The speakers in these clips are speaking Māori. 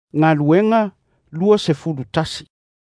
Ngā luenga, lua se fulu tasi.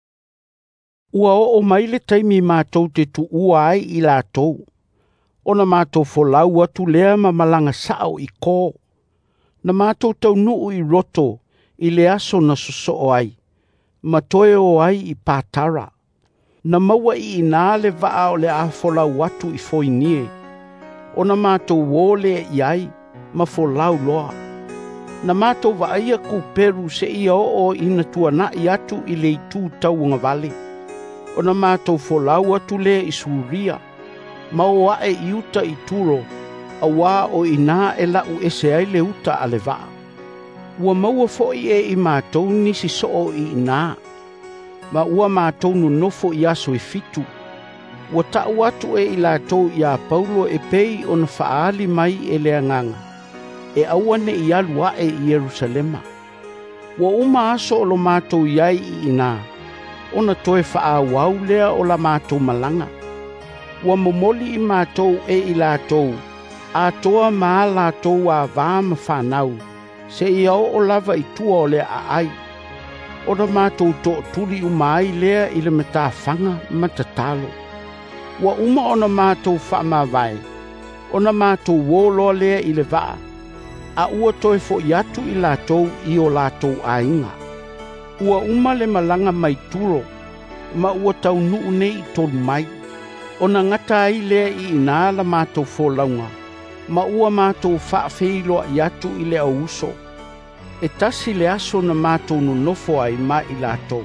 Ua o maile taimi mātou te tu ua ai I lātou. Ona mātou folau atu lea ma malanga sao I kō. Na mātou tau nuu I roto I le aso na susoo ai. Ma toe o ai I pātara. Na maua I nā le vaa o le a folau atu I foinie. Ona mātou wole I ai ma folau loa. Na mātou vaia ku peru se ia o ina tuana I atu I le itu tau ngavale. Ona mātou folau atu le I suria. Ma o ae I uta I turo, a wā o ina e lau ese ai le uta a le vaa. Ua maua foi I mātou nisi soo I ina. Ma ua mātou no nofo I aso I fitu. Ua tau atu I lātou I a Paulo e pei o na faali mai e le anganga. E awane I alua I Yerusalema. Ua uma aso o lo mātou iai I ina. Ona toe faa wau lea o la mātou malanga. Ua momoli I mātou I lātou. A toa maa lātou a vāma whanau. Se ia o lava I tua o lea a ai. Ona mātou to tuli umai lea I le matawhanga matatalo. Ua uma ona mātou whaama vai. Ona mātou wolo lea I le vaa. A ua toe fo I atu I lātou I o lātou a inga. Ua uma le malanga mai turo. Ma ua tau nuu nei tonu mai. Ona ngata ai lea I ina la mātou fōlaunga. Ma ua mātou whaafeiloa I atu I le auso. E tasi le aso na mātou no nofo ai ma I lātou.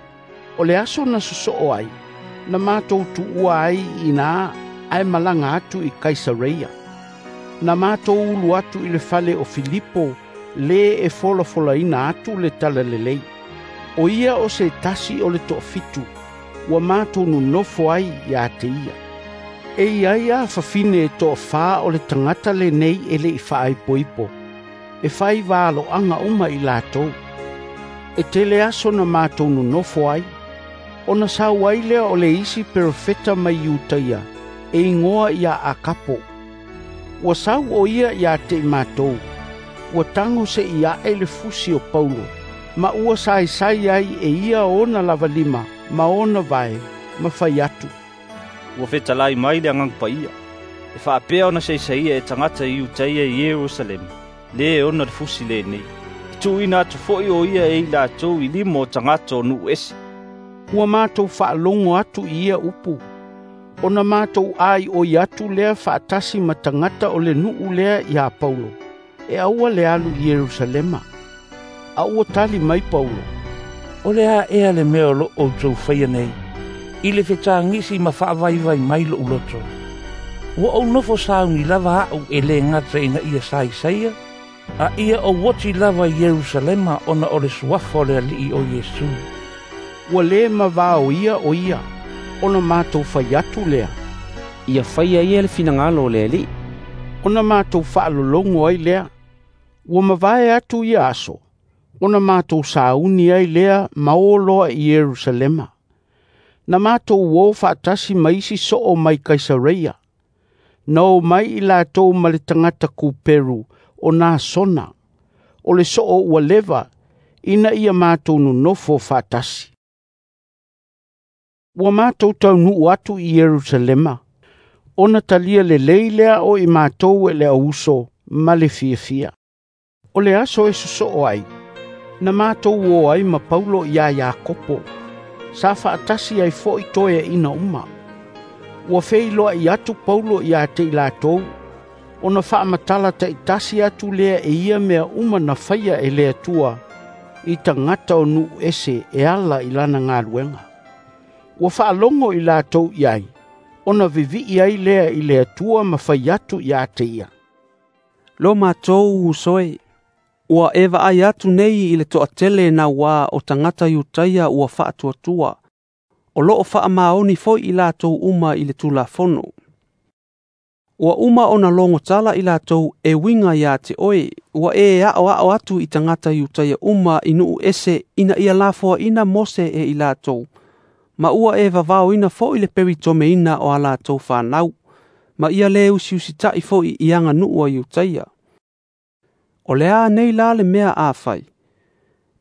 O le aso na susoo ai. Na mātou tu ua ai ina ai malanga atu I Kaisareia. Na mātou ulu atu I le fale o Filipo le e fola ina atu le tala lelei. O ia o se tasi o le tofitu. Ua mātou no nofo ai ia te ia. E ia fafine e toa wha o le tangata le nei e le I whaai poipo. E whai wālo anga uma I lātou. E te le aso na mātou no nofo ai. O na sa wailea o le isi perfeta mai Utaia. E ingoa ia a kapo. Ua sau o ia ia te mātou. Ua tango se ia e le fusi o Paulo. Ma ua sai ai e ia ona lava lima. Ma ona vai, ma fai atu. Ua whetalai mai le angang paia. E whaapea ona seisaia e tangata I Utaia I Yerusalem. Le ona le fusi le nei. Tu ina atu foi o ia e la tau I limo tangata o nu esi. Ua mātou whaalongo atu I ia upu. Ona mātou ai o I atu lea whaatasi ma tangata o le nuu lea I a Paulo. E aua le alu I Yerusalema. Aua tali mai Paulo. O lea ea le mea lo o tau whaia nei. I le whetā ngisi ma whaavaivai mai lo uloto. Ua au nofo saungi lava au e le ngata ina ia saia. A ia o wati lava Yerusalema ona o le suafo le alii o Yesu. Ua le ma vāo ia o ia. Ona mātou whai atu lea. Ia whaia ia le finangalo o le alii. Ona mātou whaalolongo ai lea. Ua ma vae atu ia aso. Ona mātou sauni ai lea maoloa I Yerusalema. Na mātou wō whaatasi maisi so o mai Kaisareia. Nau mai I lātou ma le tangata ku Peru o nā sona. O le so o ua leva ina ia mātou no nofo whaatasi. Ua mātou tau nuu atu I Yerusalema. Ona talia le leilea o I mātou e le auso ma le fia. O le aso e suso o ai. Na mātou o ai ma Paulo ia Iakopo. Sa whaatasi ai fo I toia ina uma. Ua wheiloa I atu Paulo ia te I lātou. Ona whaamatala te itasi atu lea e ia mea uma na whaia e lea tua. I tangata o nu ese e ala I lana ngā luenga. Ua whaalongo I lātou iai. Ona vivi iai lea I lea tua ma whai atu ia te ia. Lo mātou usoe. Ua eva ai atu nei I le toatele na wā o tangata Utaia ua whaatuatua. O loo wha maoni foi I lātou uma I le tulafono. Ua uma ona longo tala I lātou e winga ia te oe. Ua e ao atu I tangata Utaia uma inu ese ina ia lafoa ina mose e I lātou. Ma ua e vavao ina foi le peritome ina o a lātou whanau. Ma ia le usiusitai foi I anga nuu a Utaia. O lea nei la le mea āwhai.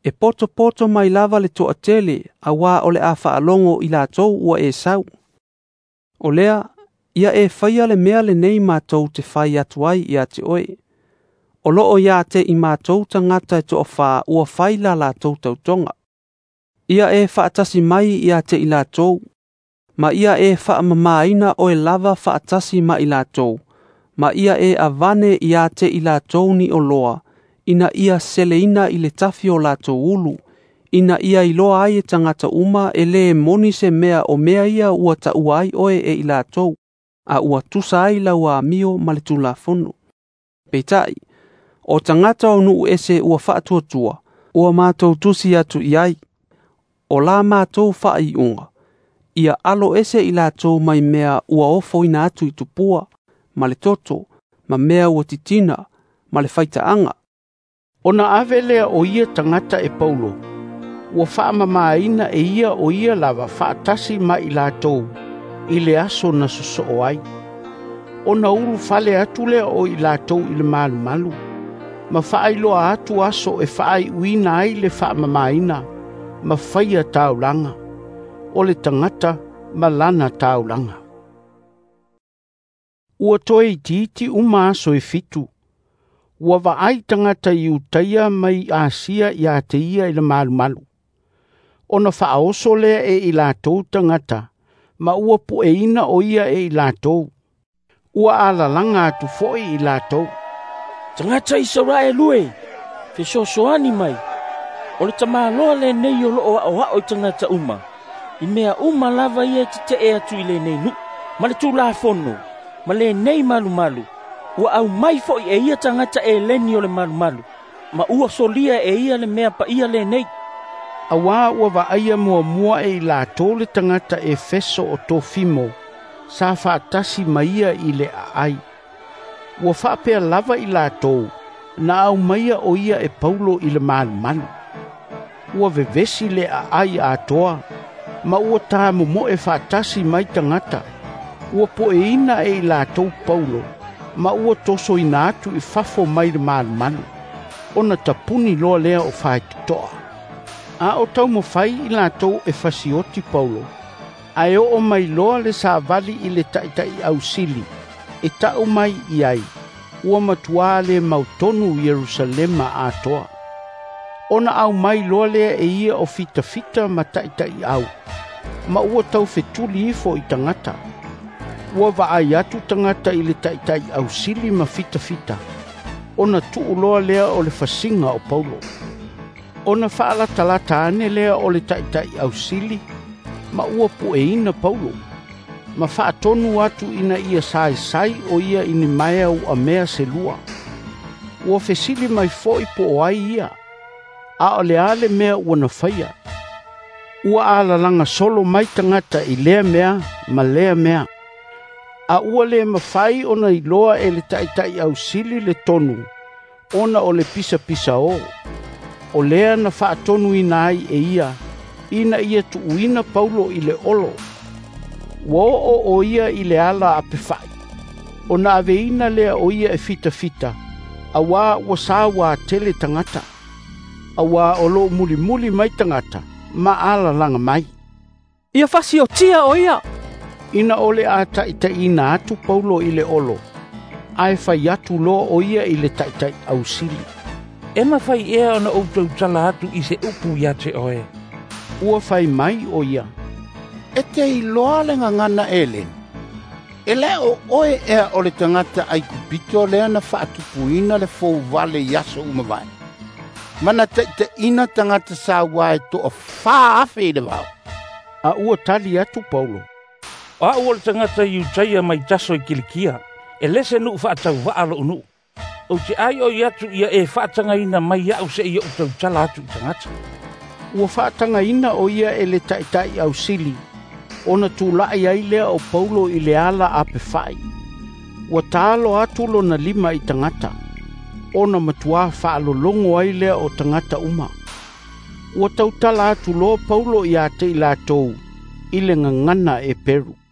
E poto mai lava le toa tele, a wā ole a whaalongo i lātou ua e sau. O lea, ia e whaia le mea le nei mātou te whai atuai ia te oe. O loo ia te i mātou tangata e toa wha ua whai la lātou tautonga. Ia e whaatasi mai ia te i lātou, ma ia e whaamamaina o e lava whaatasi ma i lātou, ma ia e avane ia te i lātou ni o loa, ina ia seleina i le tafi o lātou ulu, ina ia i loa ai e tangata uma e le moni se mea o mea ia ua ta uai oe e i lātou, a ua tusa ai la ua amio ma le tula fono. Peitai, o tangata o nuu ese ua whaatuatua, ua mātou tusi atu iai, o la mātou whai unga, ia alo ese i lātou mai mea ua ofo ina atu i tupua, ma le toto, ma mea ua titina, ma le whaitaanga. Ona avelea o ia tangata e Paulo, ua whaamamaina e ia o ia lava whaatasi ma i lātou, i le aso na suso ai. Ona uru fale atu lea o i lātou i le malu, ma whaailoa atu aso e whaai uina ai le whaamamaina, ma whaia taulanga, o le tangata ma lana taulanga. Ua toe i titi uma aso e fitu, ua vaai tangata i utaia mai Asia i a te ia i le malu. Ona whaoso lea e i lātou tangata, ma ua pueina o ia e i lātou. Ua alalanga atu foi i lātou. Tangata i saura e lue, fe soani mai. O le tamaloa le nei o loo o hao i tangata uma. I mea uma lava ia te e atu i le nei nu. Ma le tū la fono, ma le nei malu. Ua au mai foi e ia tangata e leni o le malu. Ma ua solia e ia le mea pa ia le nei. Awa ua vaia mua e i lātou le tangata e feso o Tofimo, sa whaatasi maia i le ai. Ua whaapea lava i lātou, na au maia o ia e Paulo i le malu. Ua vevesi le ai a toa, ma ua tā mo e whaatasi mai tangata. Ua poeina e i lātou Paulo, ma ua toso ina atu i fafo mai le malu. Ona tapuni loa lea o whaetutoa. A o tau mo fai i lātou e fasioti Paulo. Ai o mai loa le sa vali i le taitai au sili. E tau mai i ai. Ua matua le mautonu Yerusalema a toa. Ona au mai loa lea e ia o fita ma taitai au. Ma ua tau fetuli ifo i tangata. Ua vaai atu tangata i le taitai au sili ma fita. Ona tuu loa lea o le fasinga o Paulo. Ona whaalata ane lea o le taitai au sili, ma ua pueina Paulo. Ma whaatonu atu ina ia sai o ia ini mai au a mea se lua. Ua fesili mai foi po o ai ia, a o le ale mea ua na whaia. Ua alalanga solo mai tangata i lea mea, ma lea mea. A ua le mawhai ona i loa e le taitai au sili le tonu, ona o le pisa o. O lea na whaatonu ina ai e ina ia tuuina Paulo i le olo. Wo o ia i le ala a pewhai. O na aveina lea o ia e fita. A wā ua sāwa tele tangata. A wā o lo muli mai tangata, ma ala langa mai. Ia whasi o tia o ia. Ina ole a taita ina atu Paulo i le olo. Ai whai atu lo o ia i le taitai au sili. E mawhai ea ona outou tala atu i se upu ia te oe. Ua whai mai o ia. E te i loa le ngangana elen. E le o oe ea o le tangata ai kupito lea na whaatupuina le fau vale yaso umawai. Mana te ina tangata sa wae to o whaafe i le wau. A ua tali atu Paulo. A ua le tangata i utaia mai taso i Kilikia. E lese nu whaatau waalo unu. O te ai o iatu ia e whaatanga ina mai au se ia utau tala atu i tangata. Ua whaatanga ina o ia e le taitai au sili. Ona tūlai ai lea o Paulo i le ala a pewhai. Ua tālo atu lo na 5 i tangata. Ona matua whaalolongo ai lea o tangata uma. Ua tautala atu lo Paulo i ate i lātou i le ngangana e Peru.